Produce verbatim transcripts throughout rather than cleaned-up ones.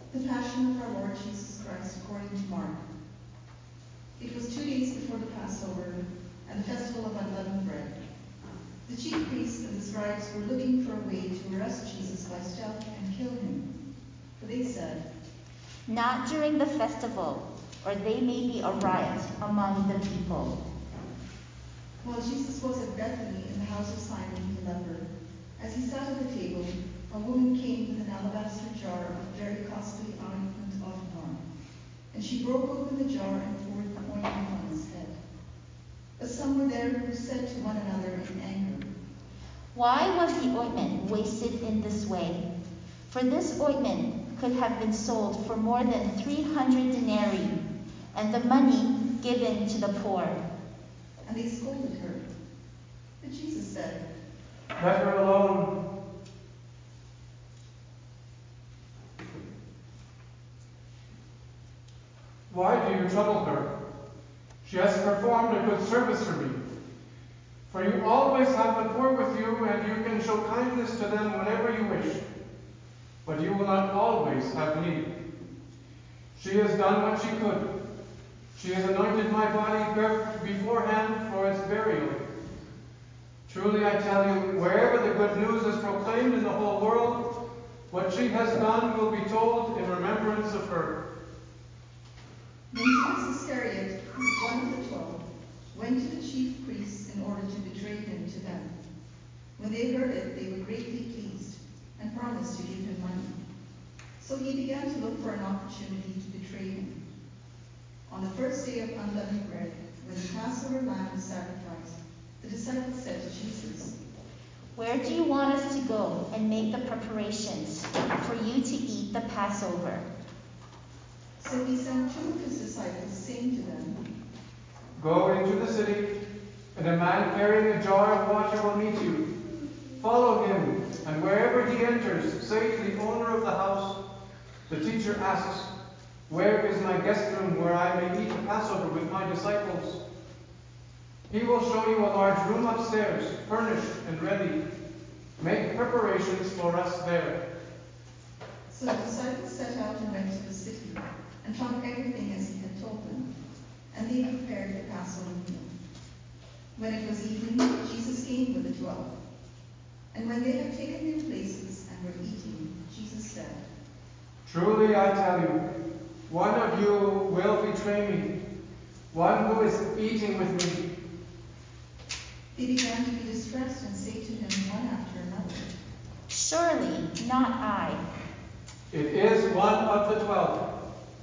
The Passion of our Lord Jesus Christ according to Mark. It was two days before the Passover and the festival of unleavened bread. The chief priests and the scribes were looking for a way to arrest Jesus by stealth and kill him. For they said, "Not during the festival, or there may be a riot among the people." While Jesus was at Bethany in the house of Simon the leper, as he sat at the table, a woman came with an alabaster jar of very costly ointment of myrrh, and she broke open the jar and poured the ointment on his head. But some were there who said to one another in anger, "Why was the ointment wasted in this way? For this ointment could have been sold for more than three hundred denarii, and the money given to the poor." And they scolded her. But Jesus said, "Let her alone. Why do you trouble her? She has performed a good service for me. For you always have the poor with you, and you can show kindness to them whenever you wish. But you will not always have me. She has done what she could. She has anointed my body beforehand for its burial. Truly I tell you, wherever the good news is proclaimed in the whole world, what she has done will be told in remembrance of her." Then Judas Iscariot, one of the twelve, went to the chief priests in order to betray him to them. When they heard it, they were greatly pleased, and promised to give him money. So he began to look for an opportunity to betray him. On the first day of unleavened bread, when the Passover lamb was sacrificed, the disciples said to Jesus, "Where do you want us to go and make the preparations for you to eat the Passover?" So he sent two of his disciples, saying to them, "Go into the city, and a man carrying a jar of water will meet you. Follow him, and wherever he enters, say to the owner of the house, 'The teacher asks, where is my guest room where I may eat the Passover with my disciples?' He will show you a large room upstairs, furnished and ready. Make preparations for us there." So the disciples set out and went to the city, and found everything as he had told them, and they prepared the Passover meal. When it was evening, Jesus came with the twelve. And when they had taken their places and were eating, Jesus said, "Truly I tell you, one of you will betray me, one who is eating with me." They began to be distressed and say to him one after another, "Surely not I." "It is one of the twelve,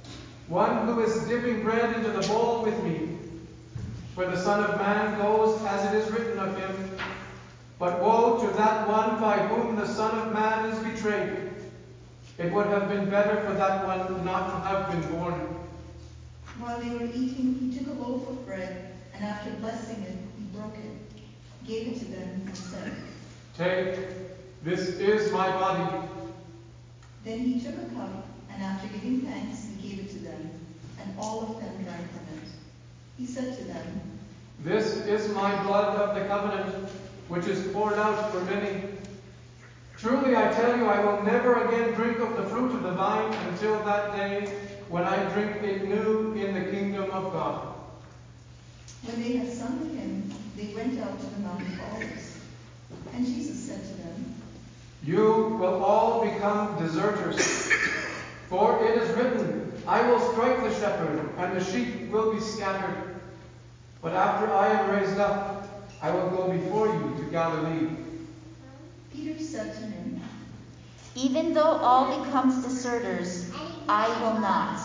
one who is dipping bread into the bowl with me. For the Son of Man goes as it is written of him, but woe to that one by whom the Son of Man is betrayed. It would have been better for that one not to have been born." While they were eating, he took a loaf of bread, and after blessing it, he broke it, gave it to them, and said, "Take, this is my body." Then he took a cup, and after giving thanks, he gave it to them, and all of them drank from it. He said to them, "This is my blood of the covenant, which is poured out for many. Truly I tell you, I will never again drink of the fruit of the vine until that day when I drink it new in the kingdom of God." When they had sung the hymn, they went out to the Mount of Olives. And Jesus said to them, "You will all become deserters, for it is written, 'I will strike the shepherd, and the sheep will be scattered.' But after I am raised up, I will go before you to Galilee." Peter said to him, "Even though all becomes deserters, I will not."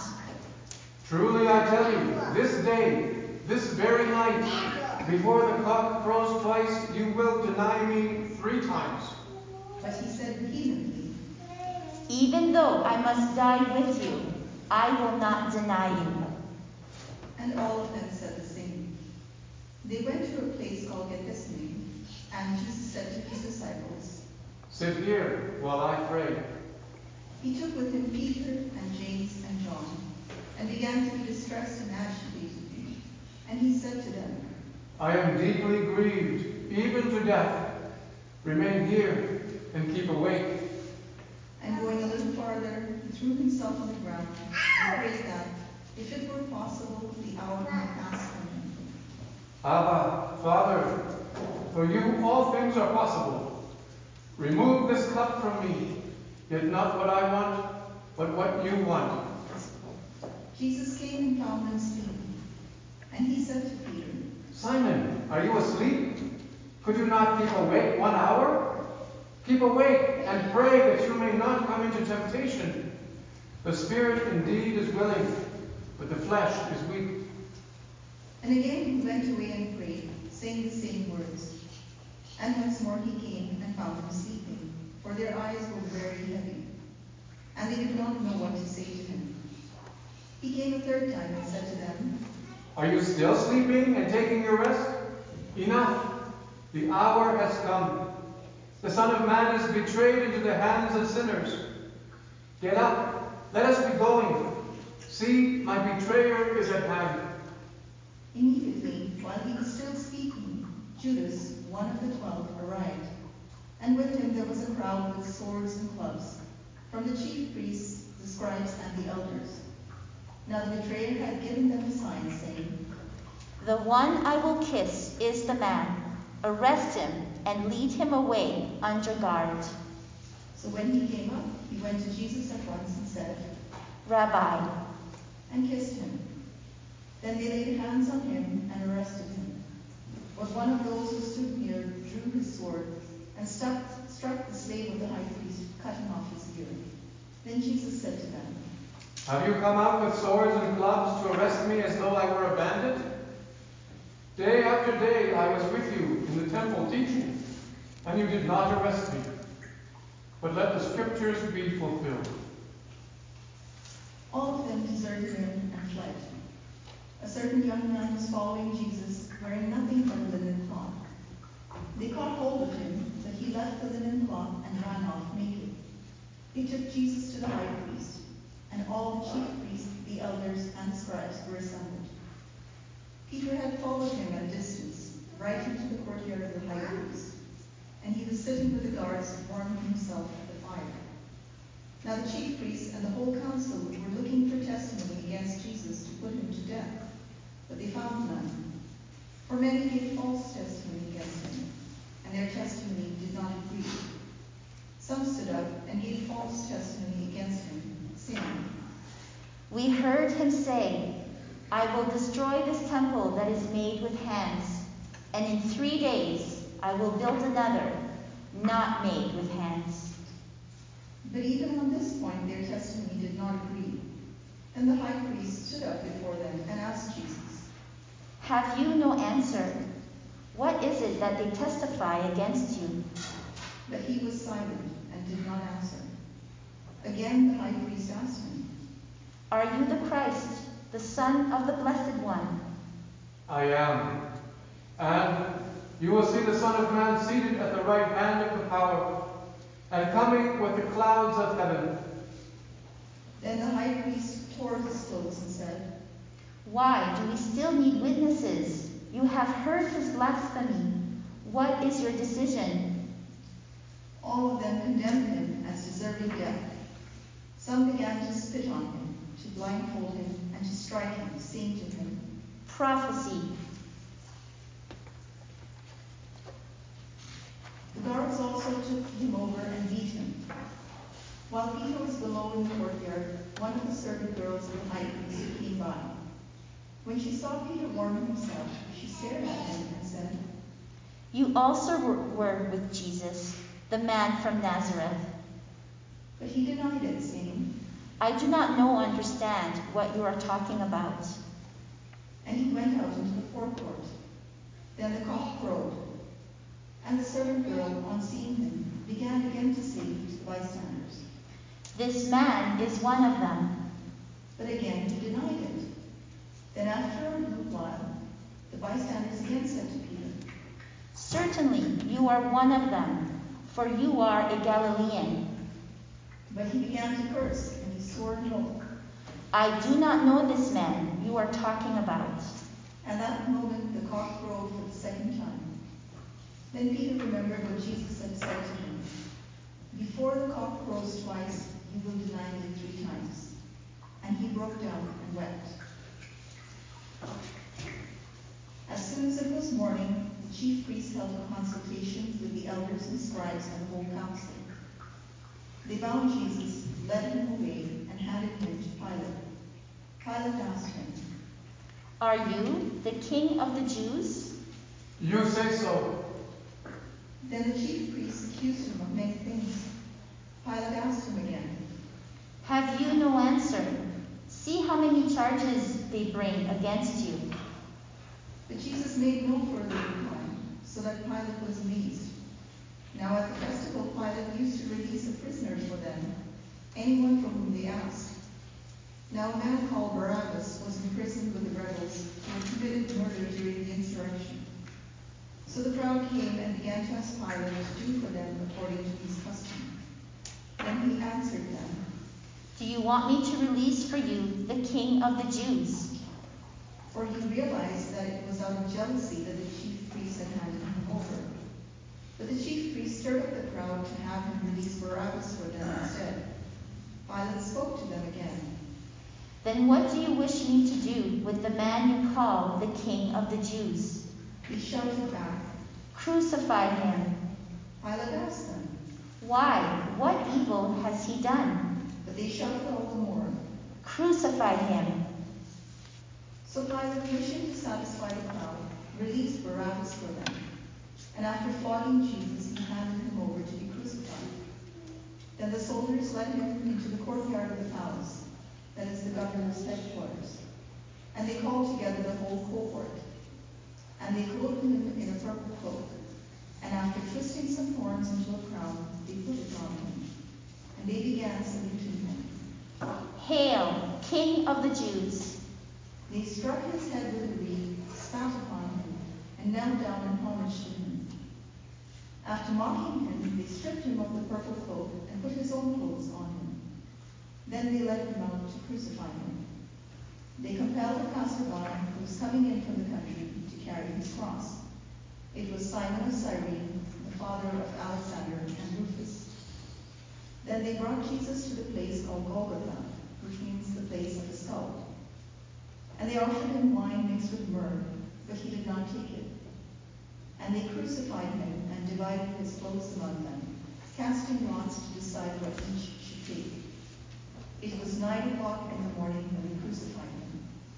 "Truly I tell you, this day, this very night, before the cock crows twice, you will deny me three times." But he said vehemently, "Even though I must die with you, I will not deny you." and all of them said the same. They went to a place called Gethsemane, and Jesus said to his disciples, "Sit here while I pray." He took with him Peter and James and John, and began to be distressed and agitated. And he said to them, "I am deeply grieved, even to death. Remain here and keep awake." And going a little farther, he threw himself on the things are possible. Remove this cup from me, yet not what I want, but what you want. Jesus came and found them sleeping. And he said to Peter, Simon, are you asleep? Could you not keep awake one hour? Keep awake and pray that you may not come into temptation. The spirit indeed is willing, but the flesh is weak. And again he went away and prayed, saying the same words. And once more he came and found them sleeping, for their eyes were very heavy, and they did not know what to say to him. He came a third time and said to them, Are you still sleeping and taking your rest? Enough! The hour has come. The Son of Man is betrayed into the hands of sinners. Get up, let us be going. See, my betrayer is at hand. Immediately, while he was still speaking, Judas, one of the twelve, arrived, and with him there was a crowd with swords and clubs, from the chief priests, the scribes, and the elders. Now the betrayer had given them a sign, saying, The one I will kiss is the man. Arrest him and lead him away under guard. So when he came up, he went to Jesus at once and said, Rabbi, and kissed him. Then they laid hands on him and arrested him. But one of those who stood near drew his sword and struck, struck the slave of the high priest, cutting off his ear. Then Jesus said to them, Have you come out with swords and clubs to arrest me as though I were a bandit? Day after day I was with you in the temple teaching, and you did not arrest me. But let the scriptures be fulfilled. All of them deserted him and fled. A certain young man was following Jesus, wearing nothing but a linen cloth. They caught hold of him, but he left the linen cloth and ran off naked. They took Jesus to the high priest, and all the chief priests, the elders, and the scribes were assembled. Peter had followed him at a distance, right into the courtyard of the high priest, and he was sitting with the guards warming himself at the fire. Now the chief priests and the whole council were looking for testimony against Jesus to put him to death, but they found none. For many gave false testimony against him, and their testimony did not agree. Some stood up and gave false testimony against him, saying, we heard him say, I will destroy this temple that is made with hands, and in three days I will build another, not made with hands. But even on this point their testimony did not agree. Then the high priest stood up before them and asked Jesus, Have you no answer? What is it that they testify against you? But he was silent and did not answer. Again the high priest asked him, Are you the Christ, the Son of the Blessed One? I am. And you will see the Son of Man seated at the right hand of the power, and coming with the clouds of heaven. Then the high priest tore his clothes and said, Why do we still need witnesses? You have heard his blasphemy. What is your decision? All of them condemned him as deserving death. Some began to spit on him, to blindfold him, and to strike him, saying to him, Prophecy. The guards also took him over and beat him. While Peter was below in the courtyard, one of the servant girls of the high priest came by. When she saw Peter warming himself, she stared at him and said, You also were with Jesus, the man from Nazareth. But he denied it, saying, I do not know or understand what you are talking about. And he went out into the forecourt. Then the cock crowed. And the servant girl, on seeing him, began again to say to the bystanders, This man is one of them. But again he denied it. Then after a little while, the bystanders again said to Peter, Certainly you are one of them, for you are a Galilean. But he began to curse, and he swore an oath. I do not know this man you are talking about. At that moment the cock crowed for the second time. Then Peter remembered what Jesus had said to him, Before the cock crows twice, you will deny me three times. And he broke down and wept. As soon as it was morning, the chief priests held a consultation with the elders and scribes and the whole council. They bound Jesus, led him away, and handed him to Pilate. Pilate asked him, "Are you the king of the Jews?" You say so. Then the chief priests accused him of many things. Pilate asked him again, "Have you no answer? See how many charges they bring against you." But Jesus made no further reply, so that Pilate was amazed. Now at the festival, Pilate used to release a prisoner for them, anyone for whom they asked. Now a man called Barabbas was imprisoned with the rebels who had committed murder during the insurrection. So the crowd came and began to ask Pilate to do for them according to his custom. Then he answered them, "Do you want me to release for you the king of the Jews?" For he realized that it was out of jealousy that the chief priests had handed him over. But the chief priests stirred up the crowd to have him release Barabbas for them instead. Pilate spoke to them again. "Then what do you wish me to do with the man you call the king of the Jews?" They shouted back. "Crucify him." Pilate asked them, "Why? What evil has he done?" but they shouted all the more. "Crucify him." So Pilate, wishing to satisfy the crowd, released Barabbas for them. And after flogging Jesus, he handed him over to be crucified. Then the soldiers led him into the courtyard of the palace, that is the governor's headquarters. And they called together the whole cohort. And they clothed him in a purple cloak. And after twisting some thorns into a crown, they put it on him. And they began saluting him. "Hail, King of the Jews!" They struck his head with a reed, spat upon him, and knelt down in homage to him. After mocking him, they stripped him of the purple cloak and put his own clothes on him. Then they led him out to crucify him. They compelled a passerby who was coming in from the country to carry his cross. It was Simon of Cyrene, the father of Alexander and Rufus. Then they brought Jesus to the place called Golgotha, which means the place of the skull. And they offered him wine mixed with myrrh, but he did not take it. And they crucified him and divided his clothes among them, casting lots to decide what each should take. It was nine o'clock in the morning when they crucified him.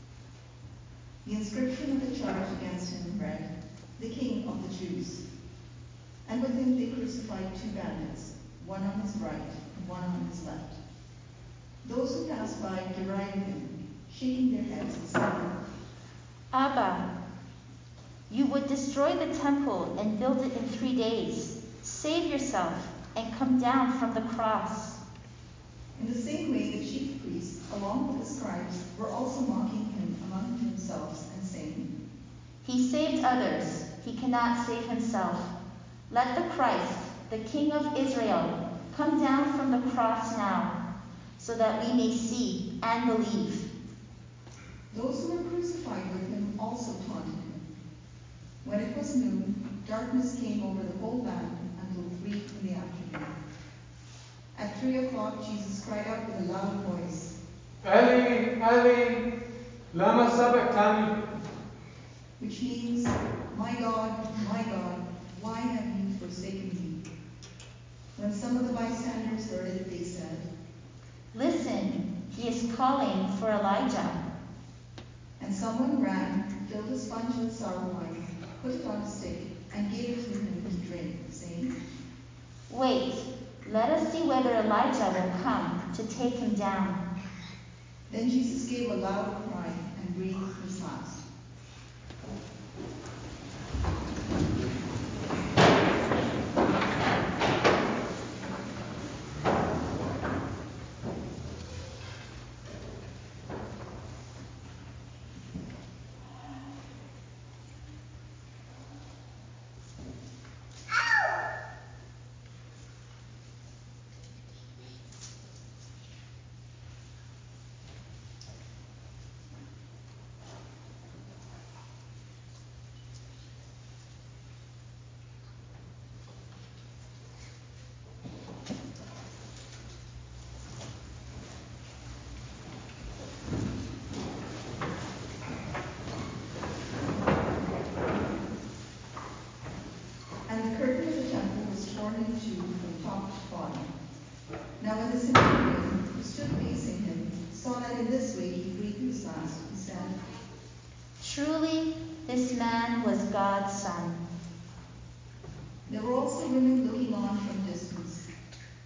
The inscription of the charge against him read, "The King of the Jews." And with him they crucified two bandits, one on his right and one on his left. Those who passed by derided him, shaking their heads and saying, "Abba, you would destroy the temple and build it in three days. Save yourself and come down from the cross." In the same way, the chief priests, along with the scribes, were also mocking him among themselves and saying, "He saved others. He cannot save himself. Let the Christ, the King of Israel, come down from the cross now, so that we may see and believe." Those who were crucified with him also taunted him. When it was noon, darkness came over the whole land until three in the afternoon. At three o'clock, Jesus cried out with a loud voice, Eli, Eli, lama sabachthani, which means, "My God, my God, why have you forsaken me?" When some of the bystanders heard it, they said, "Listen, he is calling for Elijah." And someone ran, filled a sponge with sour wine, put it on a stick, and gave it to him to drink, saying, "Wait, let us see whether Elijah will come to take him down." Then Jesus gave a loud cry and breathed his last.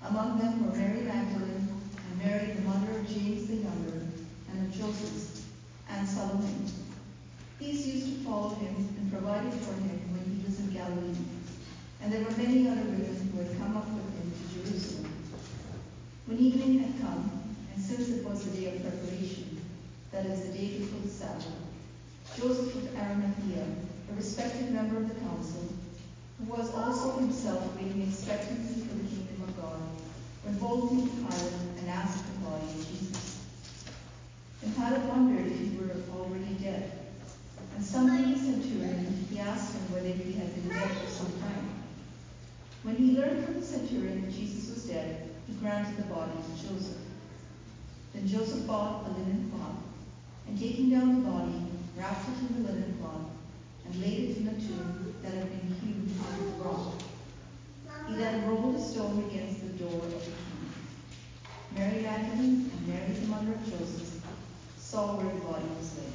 Among them were Mary Magdalene, and Mary the mother of James the younger, and of Joseph, and Salome. These used to follow him and provided for him when he was in Galilee. And there were many other women who had come up with him to Jerusalem. When evening had come, and since it was the day of preparation, that is, the day before the Sabbath, Joseph of Arimathea, a respected member of the council, who was also himself waiting expectantly for the kingdom of God, went boldly to Pilate and asked the body of Jesus. And Pilate wondered if he were already dead. And summoning the centurion, he asked him whether he had been dead for some time. When he learned from the centurion that Jesus was dead, he granted the body to Joseph. Then Joseph bought a linen cloth, and taking down the body, wrapped it in the linen cloth, and laid it in a tomb that had been hewn out of the rock. He then rolled a stone against the door of the tomb. Mary Magdalene and Mary the mother of Joseph saw where the body was laid.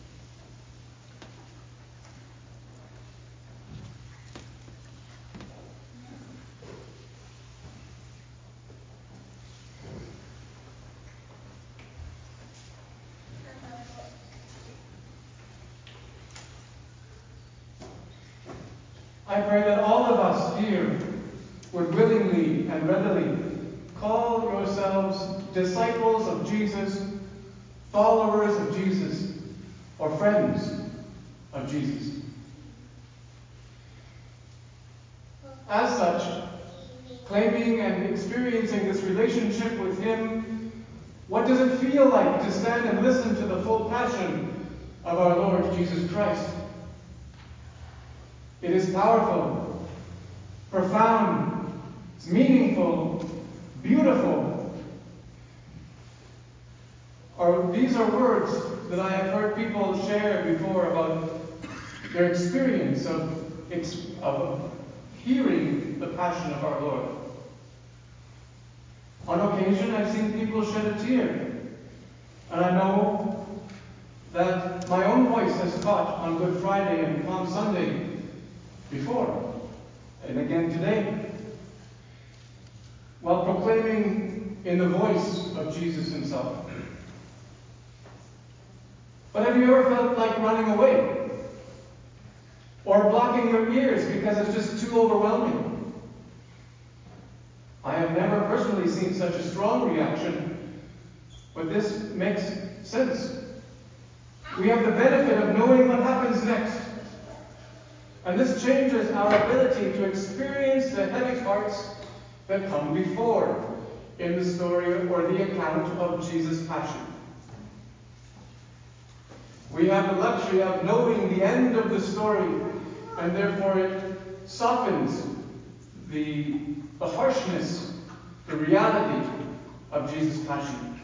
I pray that all of us here would willingly and readily call yourselves disciples of Jesus, followers of Jesus, or friends of Jesus. As such, claiming and experiencing this relationship with Him, what does it feel like to stand and listen to the full passion of our Lord Jesus Christ? It is powerful, profound, it's meaningful, beautiful. Or these are words that I have heard people share before about their experience of, of hearing the passion of our Lord. On occasion, I've seen people shed a tear, and I know that my own voice has caught on Good Friday and Palm Sunday before, and again today, while proclaiming in the voice of Jesus Himself. But have you ever felt like running away? Or blocking your ears because it's just too overwhelming? I have never personally seen such a strong reaction, but this makes sense. We have the benefit of knowing what happens next. And this changes our ability to experience the heavy parts that come before in the story or the account of Jesus' passion. We have the luxury of knowing the end of the story, and therefore it softens the, the harshness, the reality of Jesus' passion.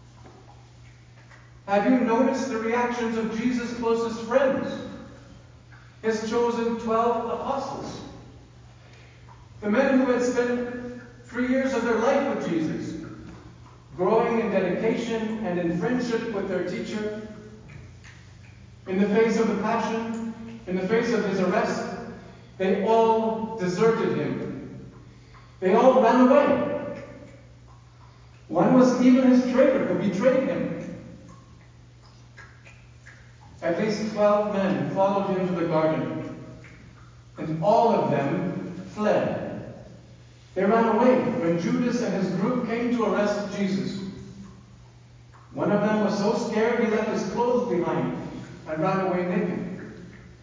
Have you noticed the reactions of Jesus' closest friends? His chosen twelve apostles. The men who had spent three years of their life with Jesus, growing in dedication and in friendship with their teacher. In the face of the passion, in the face of his arrest, they all deserted him. They all ran away. One was even his traitor who betrayed him. At least twelve men followed him to the garden, and all of them fled. They ran away when Judas and his group came to arrest Jesus. One of them was so scared he left his clothes behind and ran away naked.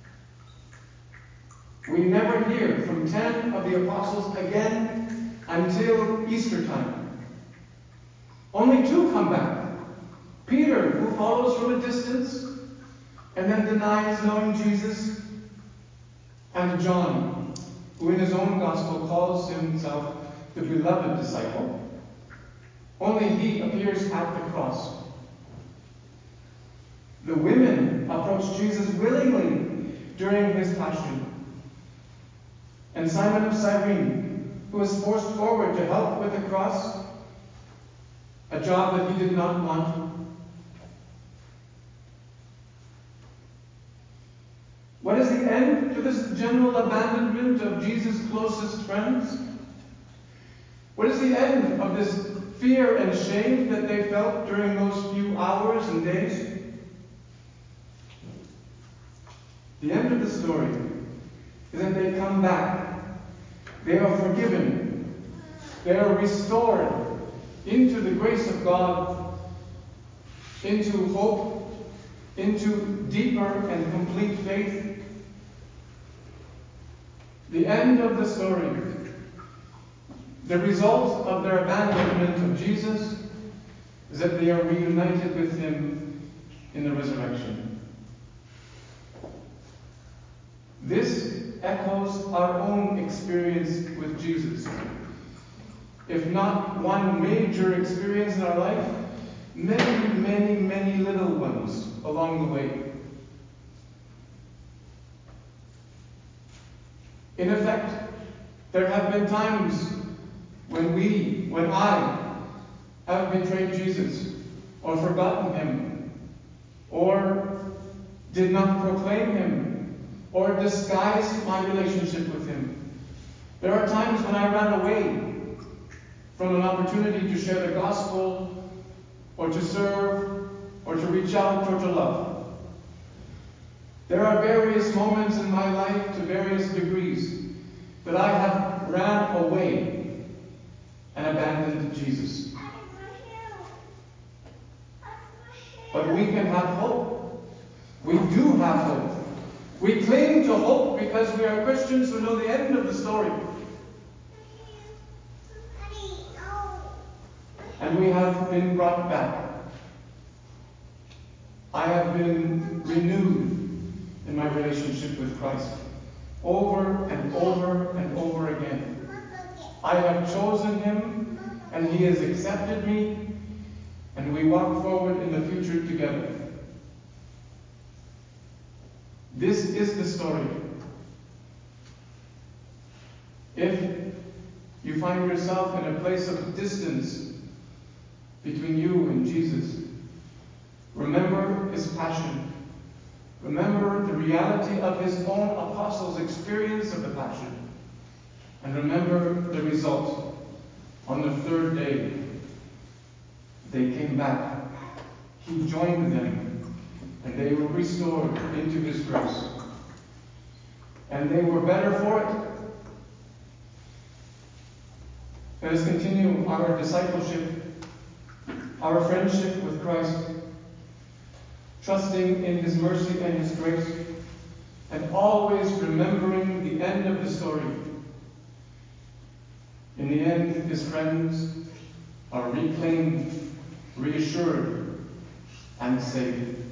We never hear from ten of the apostles again until Easter time. Only two come back. Peter, who follows from a distance and then denies knowing Jesus, and John, who in his own gospel calls himself the beloved disciple. Only he appears at the cross. The women approach Jesus willingly during his passion. And Simon of Cyrene, who was forced forward to help with the cross, a job that he did not want. What is the end to this general abandonment of Jesus' closest friends? What is the end of this fear and shame that they felt during those few hours and days? The end of the story is that they come back. They are forgiven. They are restored into the grace of God, into hope, into deeper and complete faith. The end of the story, the result of their abandonment of Jesus, is that they are reunited with Him in the resurrection. This echoes our own experience with Jesus. If not one major experience in our life, many, many, many little ones along the way. In effect, there have been times when we, when I, have betrayed Jesus, or forgotten Him, or did not proclaim Him, or disguised my relationship with Him. There are times when I ran away from an opportunity to share the gospel, or to serve, or to reach out, or to love. There are various moments in my life, to various degrees, that I have ran away and abandoned Jesus. But we can have hope. We do have hope. We cling to hope because we are Christians who know the end of the story. And we have been brought back. I have been renewed in my relationship with Christ over and over and over again. I have chosen Him, and He has accepted me, and we walk forward in the future together. This is the story. If you find yourself in a place of distance between you and Jesus, remember His passion. Remember the reality of His own apostles' experience of the passion. And remember the result. On the third day, they came back. He joined them, and they were restored into His grace. And they were better for it. Let us continue our discipleship, our friendship with Christ, trusting in His mercy and His grace, and always remembering the end of the story. In the end, His friends are reclaimed, reassured, and saved.